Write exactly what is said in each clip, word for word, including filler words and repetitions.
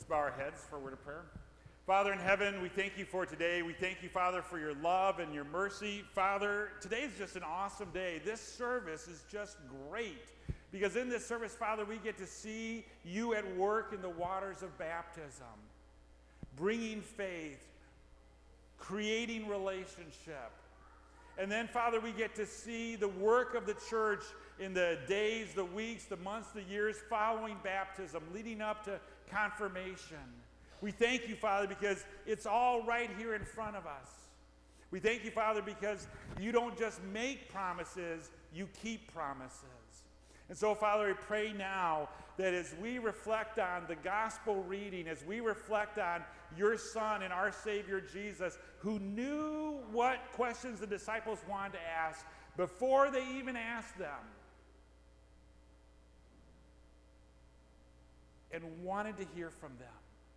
Let's bow our heads for a word of prayer. Father in heaven, we thank you for today. We thank you, Father, for your love and your mercy. Father, today is just an awesome day. This service is just great because in this service, Father, we get to see you at work in the waters of baptism, bringing faith, creating relationship. And then, Father, we get to see the work of the church in the days, the weeks, the months, the years following baptism, leading up to confirmation. We thank you, Father, because it's all right here in front of us. We thank you, Father, because you don't just make promises, you keep promises. And so, Father, I pray now that as we reflect on the gospel reading, as we reflect on your Son and our Savior Jesus, who knew what questions the disciples wanted to ask before they even asked them, and wanted to hear from them,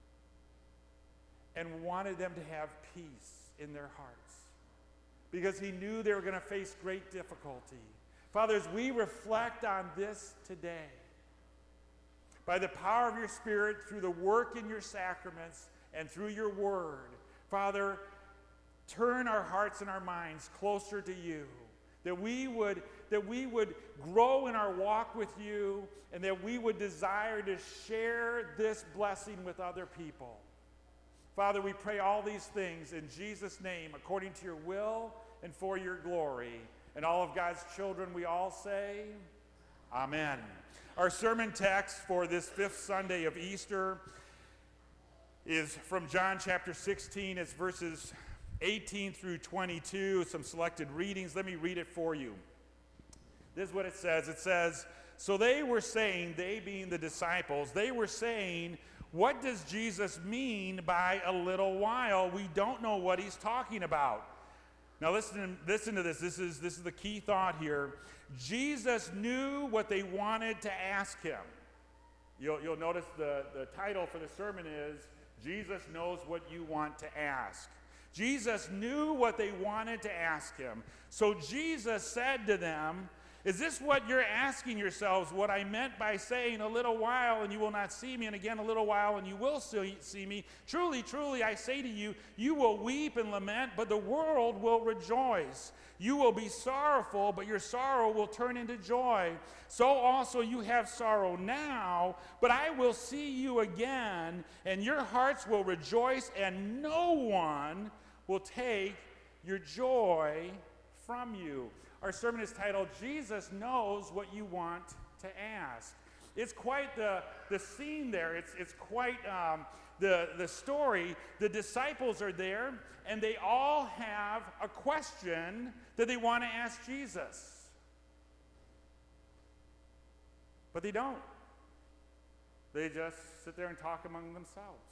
and wanted them to have peace in their hearts, because he knew they were going to face great difficulty. Father, as we reflect on this today, by the power of your Spirit, through the work in your sacraments, and through your word, Father, turn our hearts and our minds closer to you, that we would, that we would grow in our walk with you, and that we would desire to share this blessing with other people. Father, we pray all these things in Jesus' name, according to your will and for your glory. And all of God's children, we all say, Amen. Our sermon text for this fifth Sunday of Easter is from John chapter sixteen. It's verses eighteen through twenty-two, some selected readings. Let me read it for you. This is what it says. It says, so they were saying, they being the disciples, they were saying, what does Jesus mean by a little while? We don't know what he's talking about. Now listen, listen to this. This is, this is the key thought here. Jesus knew what they wanted to ask him. You'll, you'll notice the, the title for the sermon is, Jesus knows what you want to ask. Jesus knew what they wanted to ask him. So Jesus said to them, is this what you're asking yourselves, what I meant by saying a little while and you will not see me, and again a little while and you will see me? Truly, truly, I say to you, you will weep and lament, but the world will rejoice. You will be sorrowful, but your sorrow will turn into joy. So also you have sorrow now, but I will see you again, and your hearts will rejoice, and no one will take your joy from you. Our sermon is titled, Jesus Knows What You Want to Ask. It's quite the, the scene there. It's, it's quite um, the, the story. The disciples are there, and they all have a question that they want to ask Jesus. But they don't. They just sit there and talk among themselves.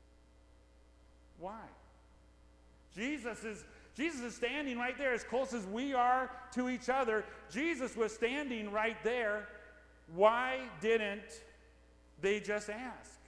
Why? Jesus is Jesus is standing right there as close as we are to each other. Jesus was standing right there. Why didn't they just ask?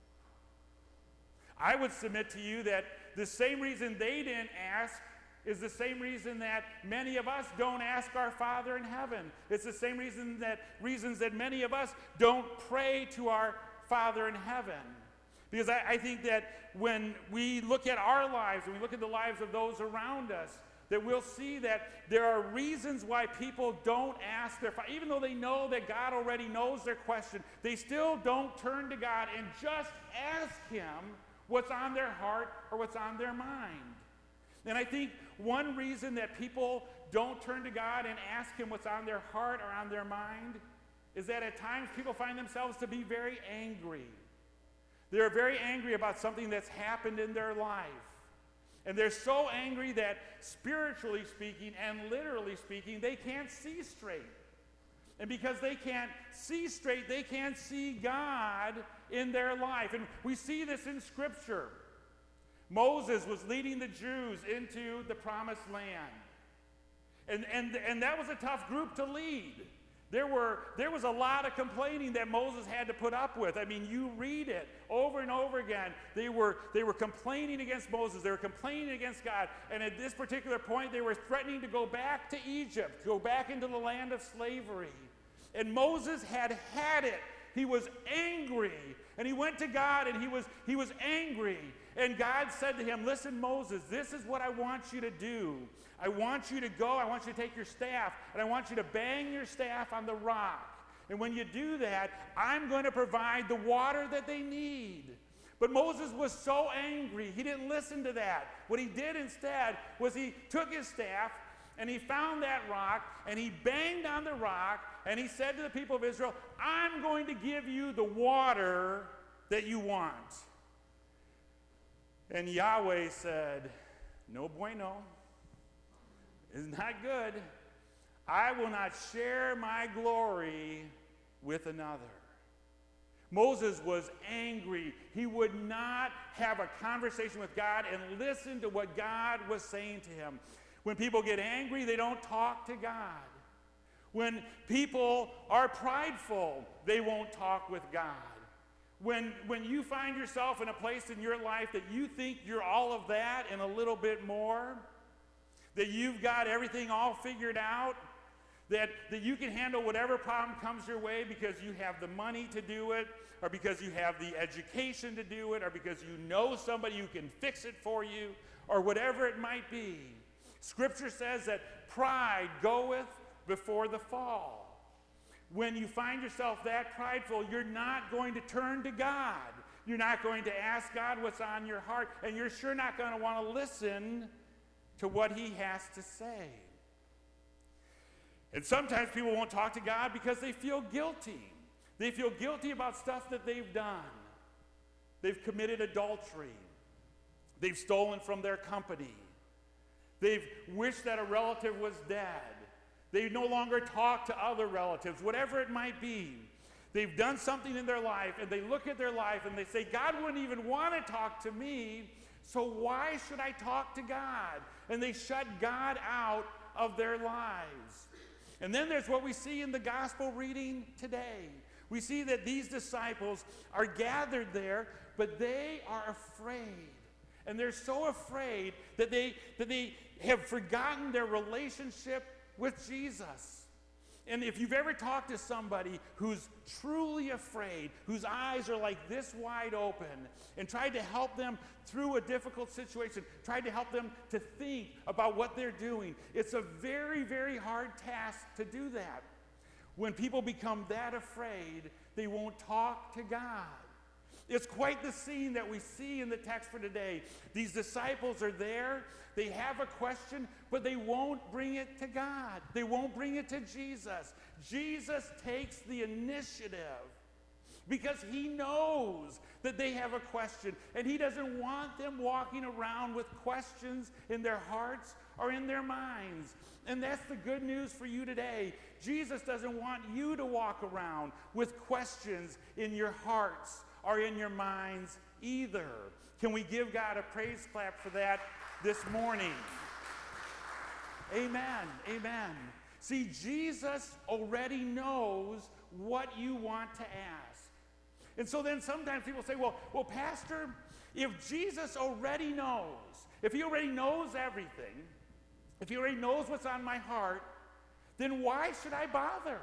I would submit to you that the same reason they didn't ask is the same reason that many of us don't ask our Father in heaven. It's the same reason that reasons that many of us don't pray to our Father in heaven. Because I, I think that when we look at our lives, when we look at the lives of those around us, that we'll see that there are reasons why people don't ask their Father. Even though they know that God already knows their question, they still don't turn to God and just ask him what's on their heart or what's on their mind. And I think one reason that people don't turn to God and ask him what's on their heart or on their mind is that at times people find themselves to be very angry. They're very angry about something that's happened in their life. And they're so angry that spiritually speaking and literally speaking, they can't see straight. And because they can't see straight, they can't see God in their life. And we see this in Scripture. Moses was leading the Jews into the promised land. And, and, and that was a tough group to lead. There were there was a lot of complaining that Moses had to put up with. I mean, you read it over and over again. They were they were complaining against Moses. They were complaining against God. And at this particular point, they were threatening to go back to Egypt, go back into the land of slavery. And Moses had had it He was angry. And he went to God and he was, he was angry. And God said to him, listen, Moses, this is what I want you to do. I want you to go, I want you to take your staff, and I want you to bang your staff on the rock. And when you do that, I'm going to provide the water that they need. But Moses was so angry, he didn't listen to that. What he did instead was he took his staff, and he found that rock, and he banged on the rock, and he said to the people of Israel, I'm going to give you the water that you want. And Yahweh said, no bueno. It's not good. I will not share my glory with another. Moses was angry. He would not have a conversation with God and listen to what God was saying to him. When people get angry, they don't talk to God. When people are prideful, they won't talk with God. When, when you find yourself in a place in your life that you think you're all of that and a little bit more, that you've got everything all figured out, that, that you can handle whatever problem comes your way because you have the money to do it, or because you have the education to do it, or because you know somebody who can fix it for you, or whatever it might be. Scripture says that pride goeth before the fall. When you find yourself that prideful, you're not going to turn to God. You're not going to ask God what's on your heart, and you're sure not going to want to listen to what he has to say. And sometimes people won't talk to God because they feel guilty. They feel guilty about stuff that they've done. They've committed adultery. They've stolen from their company. They've wished that a relative was dead. They no longer talk to other relatives, whatever it might be. They've done something in their life, and they look at their life and they say, God wouldn't even want to talk to me, so why should I talk to God? And they shut God out of their lives. And then there's what we see in the gospel reading today. We see that these disciples are gathered there, but they are afraid. And they're so afraid that they, that they have forgotten their relationship with Jesus. And if you've ever talked to somebody who's truly afraid, whose eyes are like this wide open, and tried to help them through a difficult situation, tried to help them to think about what they're doing, it's a very, very hard task to do that. When people become that afraid, they won't talk to God. It's quite the scene that we see in the text for today. These disciples are there. They have a question, but they won't bring it to God. They won't bring it to Jesus. Jesus takes the initiative because he knows that they have a question, and he doesn't want them walking around with questions in their hearts or in their minds. And that's the good news for you today. Jesus doesn't want you to walk around with questions in your hearts or in your minds either. Can we give God a praise clap for that this morning? Amen. Amen. See, Jesus already knows what you want to ask. And so then sometimes people say, well, well, Pastor, if Jesus already knows, if he already knows everything, if he already knows what's on my heart, then why should I bother?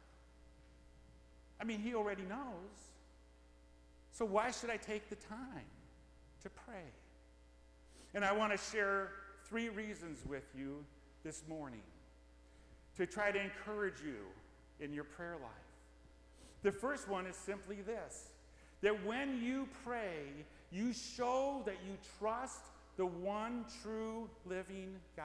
I mean, he already knows. So why should I take the time to pray? And I want to share three reasons with you this morning to try to encourage you in your prayer life. The first one is simply this, that when you pray, you show that you trust the one true living God.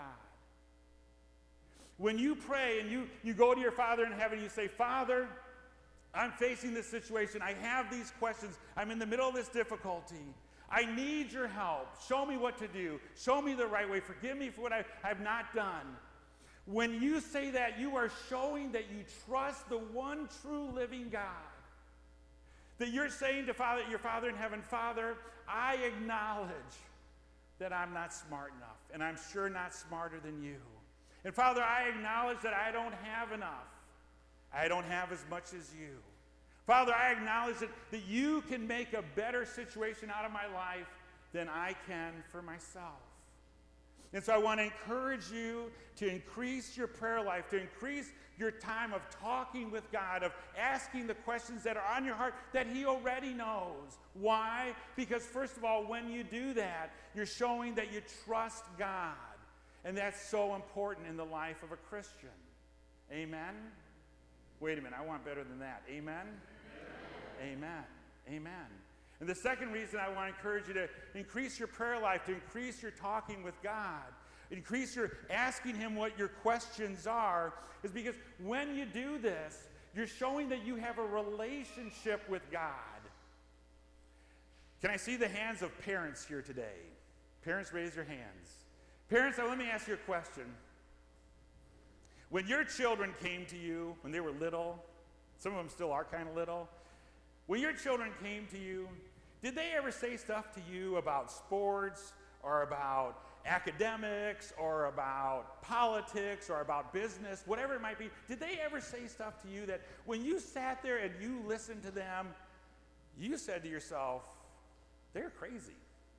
When you pray and you, you go to your Father in heaven, you say, Father, I'm facing this situation. I have these questions. I'm in the middle of this difficulty. I need your help. Show me what to do. Show me the right way. Forgive me for what I have not done. When you say that, you are showing that you trust the one true living God. That you're saying to Father, your Father in heaven, Father, I acknowledge that I'm not smart enough, and I'm sure not smarter than you. And Father, I acknowledge that I don't have enough. I don't have as much as you. Father, I acknowledge that, that you can make a better situation out of my life than I can for myself. And so I want to encourage you to increase your prayer life, to increase your time of talking with God, of asking the questions that are on your heart that he already knows. Why? Because first of all, when you do that, you're showing that you trust God. And that's so important in the life of a Christian. Amen? Wait a minute, I want better than that. Amen? Amen. Amen. Amen. And the second reason I want to encourage you to increase your prayer life, to increase your talking with God, increase your asking him what your questions are, is because when you do this, you're showing that you have a relationship with God. Can I see the hands of parents here today? Parents, raise your hands. Parents, now let me ask you a question. When your children came to you when they were little, some of them still are kind of little, when your children came to you, did they ever say stuff to you about sports or about academics or about politics or about business, whatever it might be? Did they ever say stuff to you that when you sat there and you listened to them, you said to yourself, they're crazy?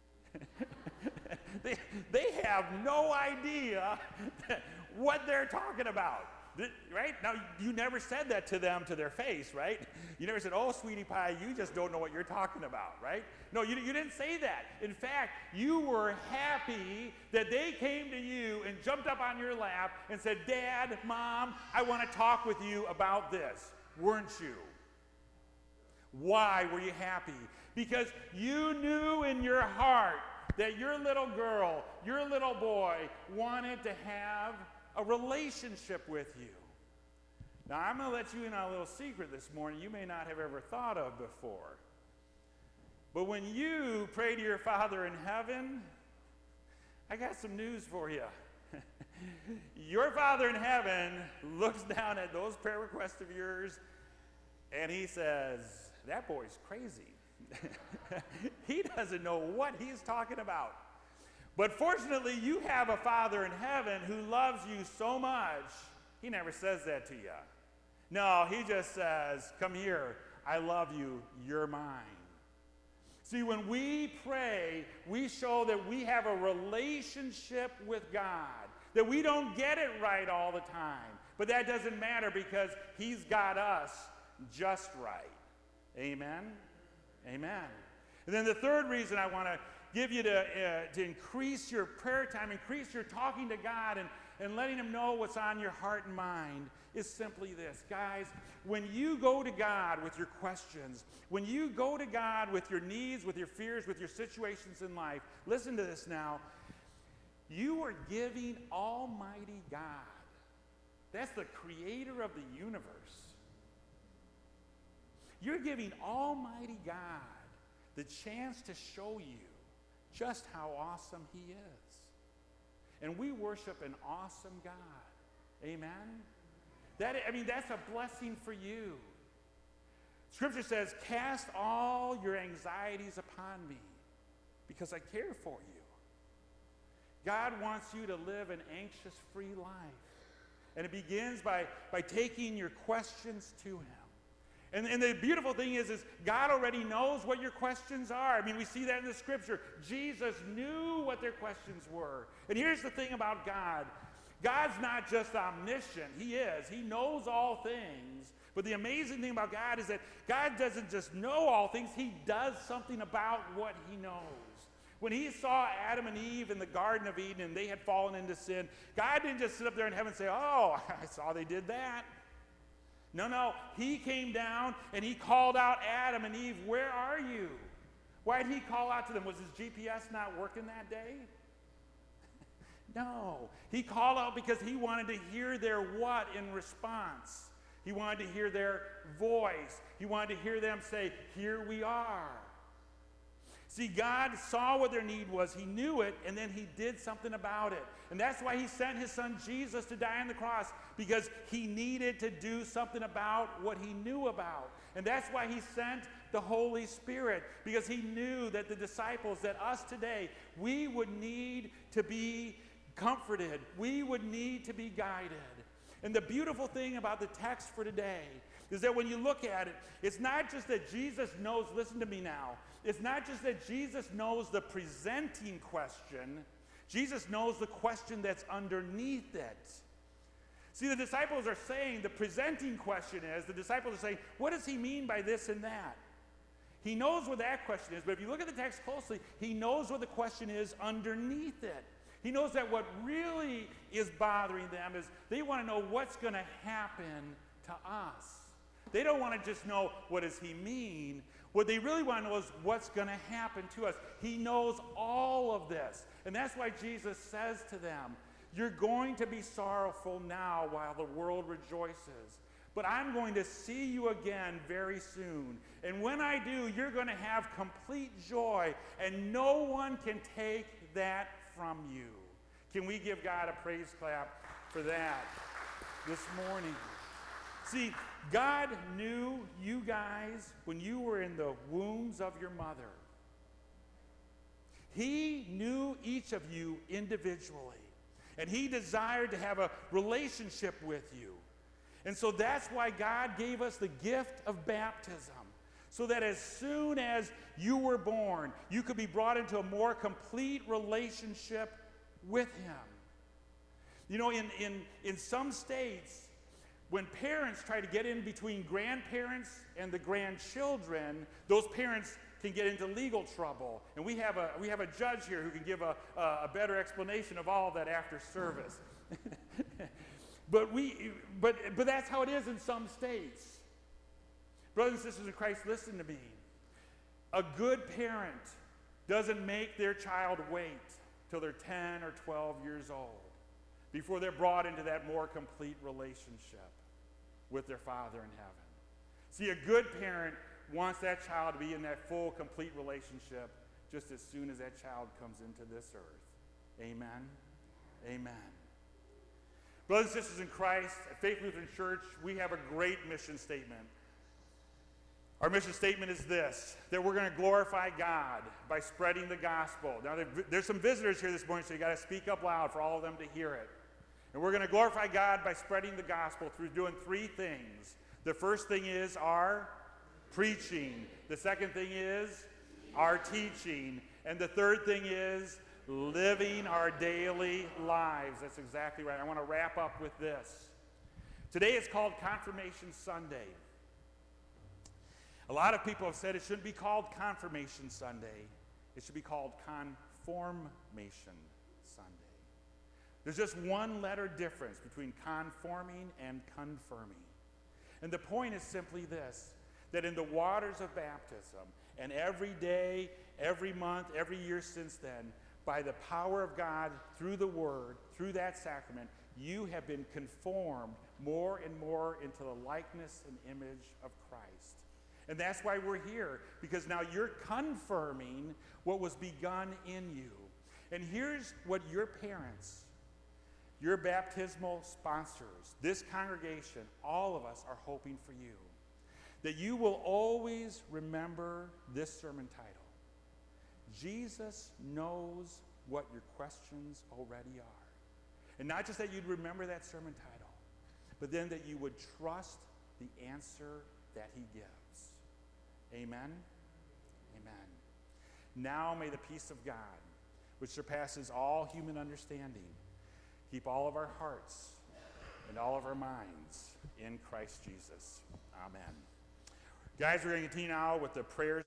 they, they have no idea what they're talking about. Right? Now, you never said that to them to their face, right? You never said, oh, sweetie pie, you just don't know what you're talking about, right? No, you, you didn't say that. In fact, you were happy that they came to you and jumped up on your lap and said, Dad, Mom, I want to talk with you about this. Weren't you? Why were you happy? Because you knew in your heart that your little girl, your little boy wanted to have a relationship with you. Now, I'm going to let you in on a little secret this morning you may not have ever thought of before. But when you pray to your Father in heaven, I got some news for you. Your Father in heaven looks down at those prayer requests of yours, and he says, that boy's crazy. He doesn't know what he's talking about. But fortunately, you have a Father in heaven who loves you so much, he never says that to you. No, he just says, come here, I love you, you're mine. See, when we pray, we show that we have a relationship with God, that we don't get it right all the time. But that doesn't matter because he's got us just right. Amen? Amen. And then the third reason I want to give you to, uh, to increase your prayer time, increase your talking to God and, and letting him know what's on your heart and mind is simply this. Guys, when you go to God with your questions, when you go to God with your needs, with your fears, with your situations in life, listen to this now, you are giving Almighty God, that's the creator of the universe, you're giving Almighty God the chance to show you just how awesome he is. And we worship an awesome God. Amen? That, I mean, that's a blessing for you. Scripture says, cast all your anxieties upon me because I care for you. God wants you to live an anxious-free life. And it begins by, by taking your questions to him. And, and the beautiful thing is, is God already knows what your questions are. I mean, we see that in the Scripture. Jesus knew what their questions were. And here's the thing about God. God's not just omniscient. He is. He knows all things. But the amazing thing about God is that God doesn't just know all things. He does something about what he knows. When he saw Adam and Eve in the Garden of Eden and they had fallen into sin, God didn't just sit up there in heaven and say, oh, I saw they did that. No, no, he came down and he called out Adam and Eve, where are you? Why did he call out to them? Was his G P S not working that day? No, he called out because he wanted to hear their what in response. He wanted to hear their voice. He wanted to hear them say, here we are. See, God saw what their need was. He knew it, and then he did something about it. And that's why he sent his son Jesus to die on the cross, because he needed to do something about what he knew about. And that's why he sent the Holy Spirit, because he knew that the disciples, that us today, we would need to be comforted. We would need to be guided. And the beautiful thing about the text for today is that when you look at it, it's not just that Jesus knows, listen to me now, it's not just that Jesus knows the presenting question. Jesus knows the question that's underneath it. See, the disciples are saying, the presenting question is, the disciples are saying, what does he mean by this and that? He knows what that question is, but if you look at the text closely, he knows what the question is underneath it. He knows that what really is bothering them is they want to know what's going to happen to us. They don't want to just know what does he mean. What they really want to know is what's going to happen to us. He knows all of this. And that's why Jesus says to them, you're going to be sorrowful now while the world rejoices. But I'm going to see you again very soon. And when I do, you're going to have complete joy. And no one can take that from you. Can we give God a praise clap for that this morning? See, God knew you guys when you were in the wombs of your mother. He knew each of you individually. And he desired to have a relationship with you. And so that's why God gave us the gift of baptism. So that as soon as you were born, you could be brought into a more complete relationship with him. You know, in, in, in some states, when parents try to get in between grandparents and the grandchildren, those parents can get into legal trouble. And we have a, we have a judge here who can give a, a better explanation of all of that after service. but, we, but, but that's how it is in some states. Brothers and sisters in Christ, listen to me. A good parent doesn't make their child wait till they're ten or twelve years old before they're brought into that more complete relationship with their Father in heaven. See, a good parent wants that child to be in that full, complete relationship just as soon as that child comes into this earth. Amen? Amen. Brothers and sisters in Christ, at Faith Lutheran Church, we have a great mission statement. Our mission statement is this, that we're going to glorify God by spreading the gospel. Now, there's some visitors here this morning, so you got to speak up loud for all of them to hear it. And we're going to glorify God by spreading the gospel through doing three things. The first thing is our preaching. The second thing is our teaching. And the third thing is living our daily lives. That's exactly right. I want to wrap up with this. Today is called Confirmation Sunday. A lot of people have said it shouldn't be called Confirmation Sunday. It should be called Conformation Sunday. There's just one letter difference between conforming and confirming. And the point is simply this, that in the waters of baptism, and every day, every month, every year since then, by the power of God, through the Word, through that sacrament, you have been conformed more and more into the likeness and image of Christ. And that's why we're here, because now you're confirming what was begun in you. And here's what your parents, your baptismal sponsors, this congregation, all of us are hoping for you. That you will always remember this sermon title. Jesus knows what your questions already are. And not just that you'd remember that sermon title, but then that you would trust the answer that he gives. Amen? Amen. Now may the peace of God, which surpasses all human understanding, keep all of our hearts and all of our minds in Christ Jesus. Amen. Guys, we're going to continue now with the prayers.